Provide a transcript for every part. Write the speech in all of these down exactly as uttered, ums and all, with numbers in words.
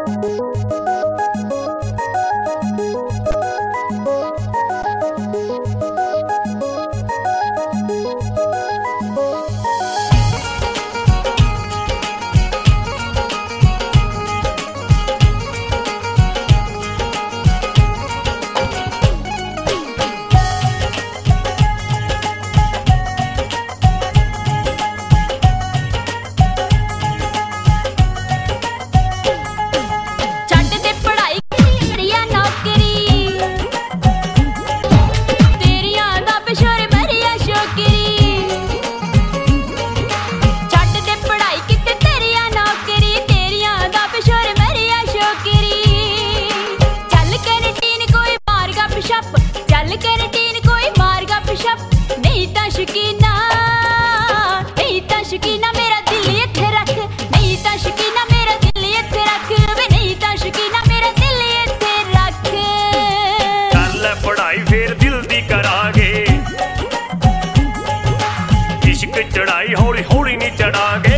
चढ़ाई हौली हौली नहीं चढ़ांगे,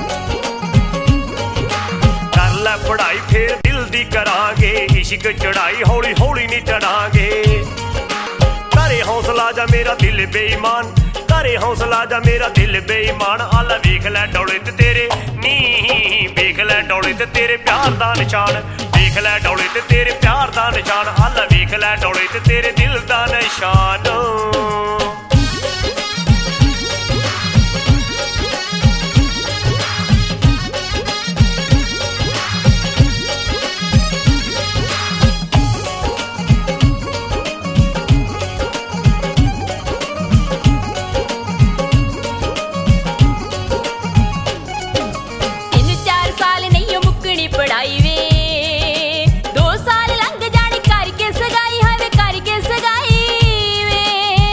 कर लै पढ़ाई फिर दिल दी करांगे। इश्क चढ़ाई हौली हौली नहीं चढ़ांगे। करे हौसला जा मेरा दिल बेईमान, करे हौसला जा मेरा दिल बेईमान। आला वेख लै डोले ते तेरे नी, वेख लै डोले ते तेरे प्यार दा निशान, वेख लै डोले ते तेरे प्यार दा निशान। आला वेख लै डोले ते तेरे दिल दा निशान। पढ़ाई वे दो साल लंघ जाने करके सगाई है वे करके सगाई वे।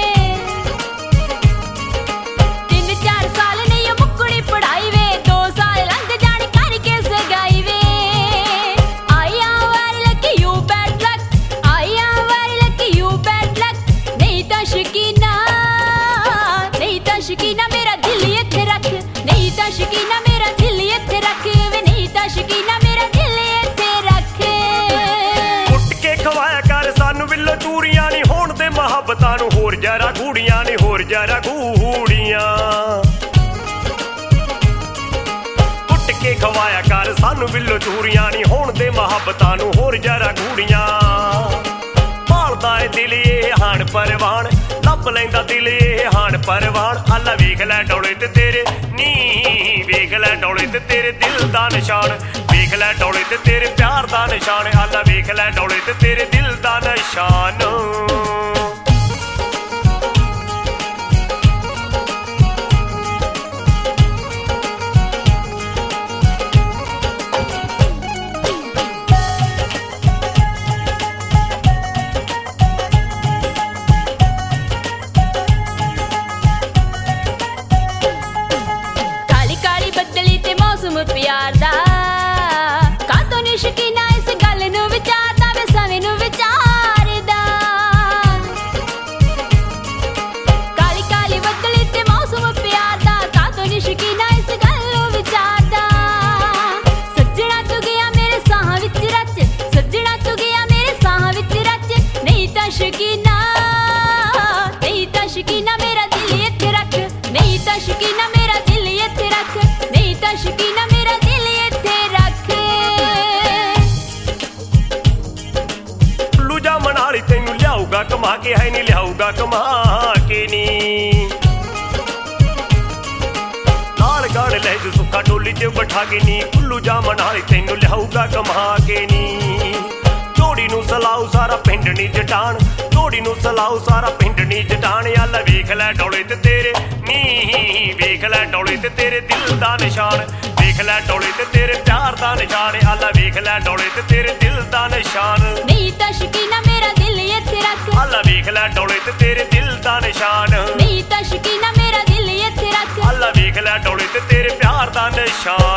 तीन चार साल नहीं मुक्कड़ी पढ़ाई वे, दो साल लंघ जाने करके सगाई वे। I am very lucky you bad luck, I am very lucky you bad luck. नहीं तो शकीना, नहीं तो शकीना मेरा दिल इत्थे रख, नहीं तो शकीना मेरा दिल इत्थे रख वे, नहीं तो शकीना चूरियां नी होण दे मुहब्बतां नूं होर जरा गूड़ियां नी होर जरा गूड़ियां। कुट के खवाया कर सानू बिल्लो चूरियां नी होण दे मुहब्बतां नूं होर जरा गूड़ियां। भालदा ए दिल ए हाण परवान, लभ लैंदा दिल ए हाण परवान। आला वेख लै डोले ते तेरे नी, वेख लै डोले ते तेरे दिल दा निशान, वेख लै डोले ते तेरे प्यार दा निशान। आला वेख लै डोले ते तेरे दिल दा निशान। प्यार दा कातों नी शकीना इस गल नूं विचारदा वे सवें नूं विचारदा। काली काली बदली ते मौसम प्यार दा कातों नी शकीना इस गल नूं विचारदा। सज्जणा तू गया मेरे साह विच रच, सज्जणा तू गया मेरे साह विच रच। नहीं तां शकीना, नहीं तां शकीना मेरा दिल इत्थे रख, नहीं तां शकीना मेरा दिल इत्थे रख, नहीं तां शकीना मेरा दिल इत्थे रख। कुल्लू जा मनाली तैनू लियाऊगा कमा के, है नी लियाऊगा कमा के नी। नाल गाड़ ले जो सुखा डोली च बैठा के नी, कुल्लू जा मनाली तैनू लियाऊगा कमा के नी। जोड़ी नू सलाऊ सारा पिंड नी जटान, जोड़ी नू सलाऊ सारा पिंड नी जटान। आला वेख लै डोले ते तेरे नी, वेख लै डोले ते तेरे दिल दा निशान, वेख लै डोले ते तेरे प्यार दा निशान। आला वेख लै डोले ते तेरे दिल दा निशान। नहीं तां शकीना मेरा दिल इत्थे रख, आला वेख लै डोले ते तेरे दिल दा निशान। नहीं तां शकीना मेरा दिल इत्थे रख, आला वेख लै डोले ते तेरे प्यार दा निशान।